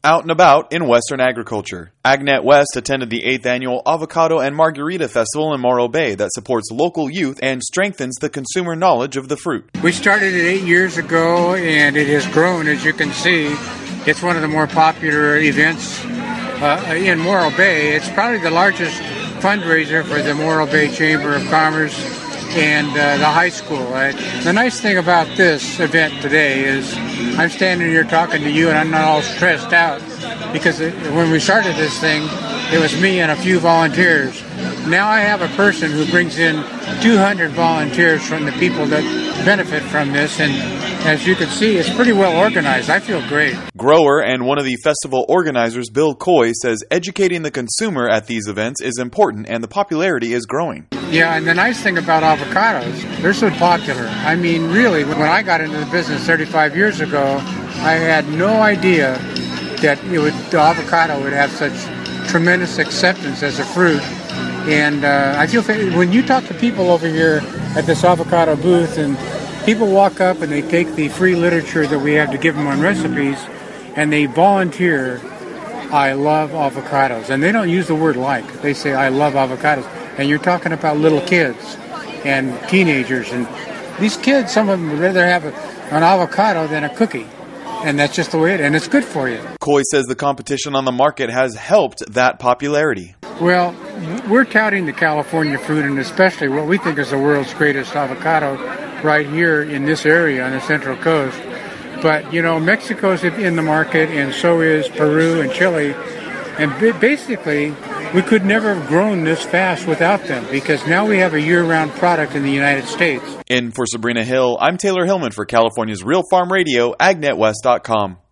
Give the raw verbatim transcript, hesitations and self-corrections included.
out and about in Western agriculture. AgNet West attended the eighth Annual Avocado and Margarita Festival in Morro Bay that supports local youth and strengthens the consumer knowledge of the fruit. We started it eight years ago, and it has grown, as you can see. It's one of the more popular events uh, in Morro Bay. It's probably the largest fundraiser for the Morro Bay Chamber of Commerce and uh, the high school. Uh, the nice thing about this event today is I'm standing here talking to you and I'm not all stressed out because it, when we started this thing, it was me and a few volunteers. Now I have a person who brings in two hundred volunteers from the people that benefit from this, and as you can see, it's pretty well organized. I feel great. Grower and one of the festival organizers, Bill Coy, says educating the consumer at these events is important and the popularity is growing. Yeah, and the nice thing about avocados, they're so popular. I mean, really, when I got into the business thirty-five years ago, I had no idea that it would, the avocado would have such tremendous acceptance as a fruit. And uh, I feel when you talk to people over here at this avocado booth, and people walk up and they take the free literature that we have to give them on recipes, and they volunteer, I love avocados. And they don't use the word like. They say, I love avocados. And you're talking about little kids and teenagers. And these kids, some of them would rather have a, an avocado than a cookie. And that's just the way it is. And it's good for you. Coy says the competition on the market has helped that popularity. Well, we're touting the California fruit, and especially what we think is the world's greatest avocado right here in this area on the Central Coast. But, you know, Mexico's in the market, and so is Peru and Chile. And basically, we could never have grown this fast without them, because now we have a year-round product in the United States. In for Sabrina Hill, I'm Taylor Hillman for California's Real Farm Radio, ag net west dot com.